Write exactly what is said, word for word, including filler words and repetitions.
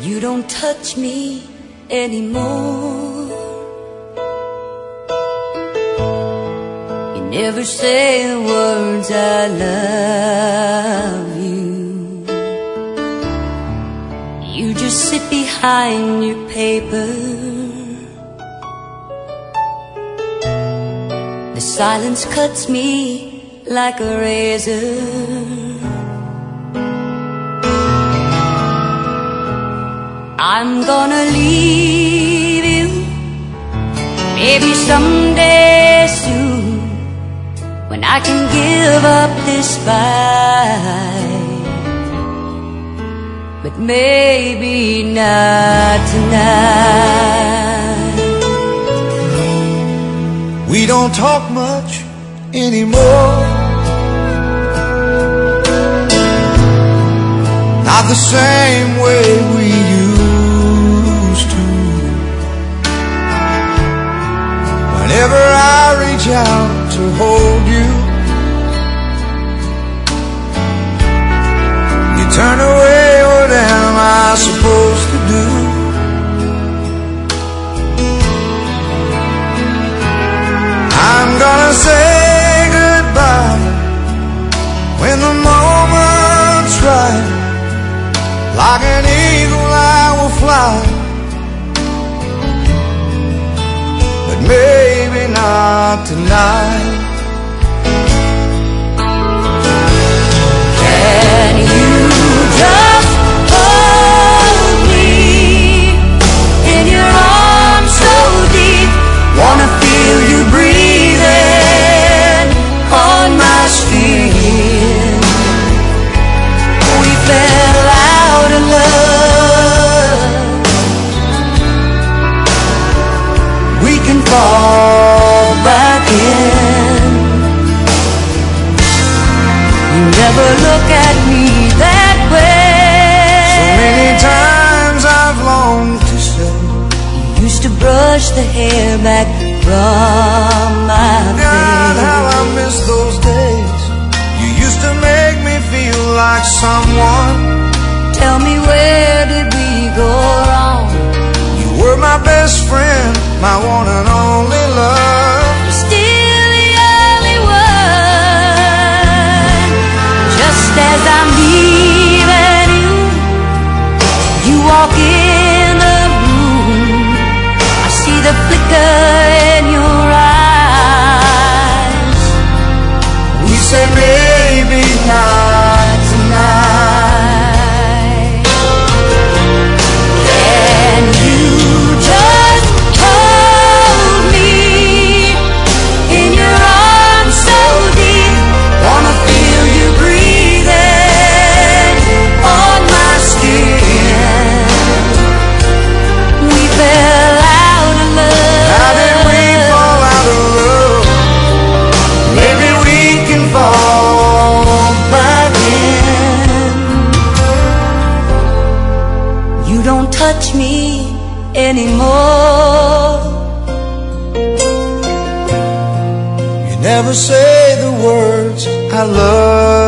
You don't touch me anymore. You never say the words I love you. You just sit behind your paper. The silence cuts me like a razor. I'm gonna leave you, maybe someday soon, when I can give up this fight. But maybe not tonight. We don't talk much anymore, not the same way we used to. Whenever I reach out to hold you, you turn away. What am I supposed to do? I'm gonna say goodbye when the moment's right. Like an eagle I will fly, but maybe not tonight. Can you just hold me in your arms so deep? Wanna feel you breathing on my skin. We fell out of love. We can fall back in. You never look at me that way. So many times I've longed to say, You used to brush the hair back from my God, face. how I miss those days. You used to make me feel like someone. Tell me, where did we go wrong? You were my best friend, my one and only love. You're still the only one. Just as I'm leaving you, you walk in the room. I see the flicker in your eyes. We say maybe not tonight. Can you just hold me in your arms so deep? Wanna feel you breathing on my skin. We fell out of love. How did we fall out of love? Maybe we can fall back in. You don't touch me anymore. You never say the words I love